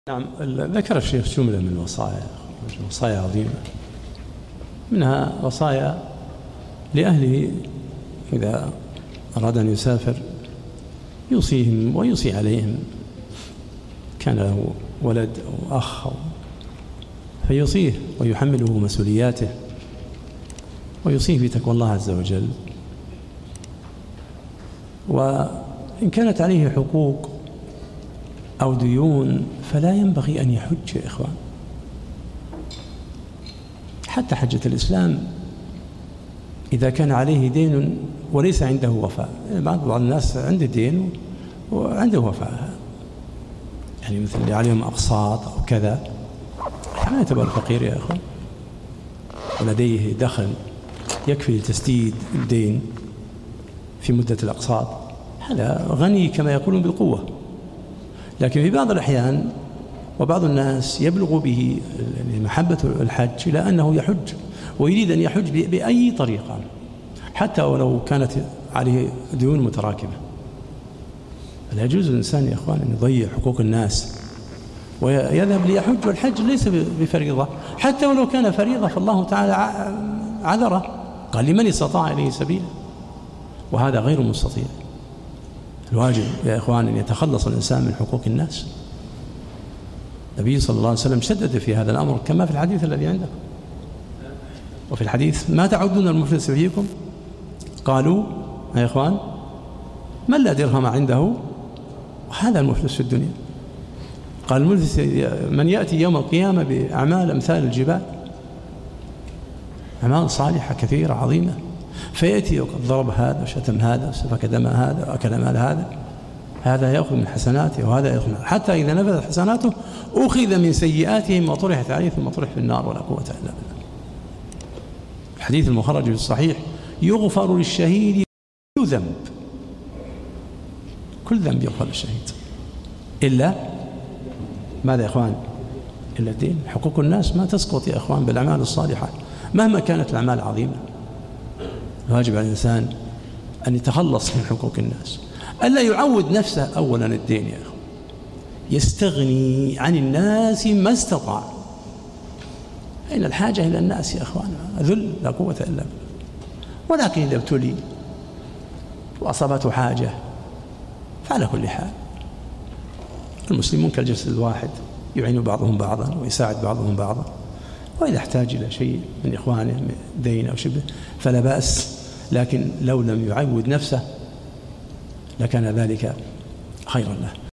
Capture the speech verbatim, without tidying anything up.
نعم، ذكر الشيخ جملة من الوصايا، وصايا عظيمة، منها وصايا لأهله إذا أراد أن يسافر يوصيهم ويوصي عليهم، كان له ولد أو أخ فيوصيه ويحمله مسؤولياته ويوصيه بتقوى الله عز وجل. وإن كانت عليه حقوق أو ديون فلا ينبغي أن يحج يا إخوان، حتى حجة الإسلام إذا كان عليه دين وليس عنده وفاء. بعض الناس عنده دين وعنده وفاء، يعني مثل اللي عليهم أقساط أو كذا، ما يعتبر فقير يا إخوان، ولديه دخل يكفي لتسديد الدين في مدة الأقساط، هذا غني كما يقولون بالقوة. لكن في بعض الأحيان وبعض الناس يبلغ به محبة الحج إلى أنه يحج ويريد أن يحج بأي طريقة، حتى ولو كانت عليه ديون متراكمة. لا يجوز للإنسان يا إخوان أن يضيع حقوق الناس ويذهب ليحج، والحج ليس بفريضة، حتى ولو كان فريضة فالله تعالى عذره، قال لمن استطاع إليه سبيلا، وهذا غير مستطيع. الواجب يا إخوان أن يتخلص الإنسان من حقوق الناس. النبي صلى الله عليه وسلم شدد في هذا الأمر كما في الحديث الذي عندكم. وفي الحديث: ما تعدون المفلس فيكم؟ قالوا يا إخوان: من لا درهم عنده. وهذا المفلس في الدنيا. قال: المفلس من يأتي يوم القيامة بأعمال أمثال الجبال، أعمال صالحة كثيرة عظيمة، فيأتي وقد ضرب هذا وشتم هذا وسفك دم هذا وأكل مال هذا، هذا يأخذ من حسناته وهذا يأخذ من، حتى إذا نفذت حسناته أخذ من سيئاتهم وطرحت عليه ثم طرح في النار ولا قوة إلا بالله. الحديث المخرج في الصحيح: يغفر للشهيد كل ذنب، كل ذنب يغفر للشهيد إلا ماذا يا إخوان؟ إلا الدين. حقوق الناس ما تسقط يا إخوان بالأعمال الصالحة مهما كانت الأعمال عظيمة. الواجب على الإنسان أن يتخلص من حقوق الناس، ألا يعود نفسه أولا الدين يا أخوان، يستغني عن الناس ما استطاع. إن الحاجة إلى الناس يا أخوان ذل لا قوة إلا بالله. ولكن إذا ابتلي وأصابته حاجة فعلى كل حال المسلمون كالجسد الواحد، يعين بعضهم بعضا ويساعد بعضهم بعضا، وإذا احتاج إلى شيء من إخوانه دين أو شبه فلا بأس، لكن لو لم يعود نفسه لكان ذلك خيرا له.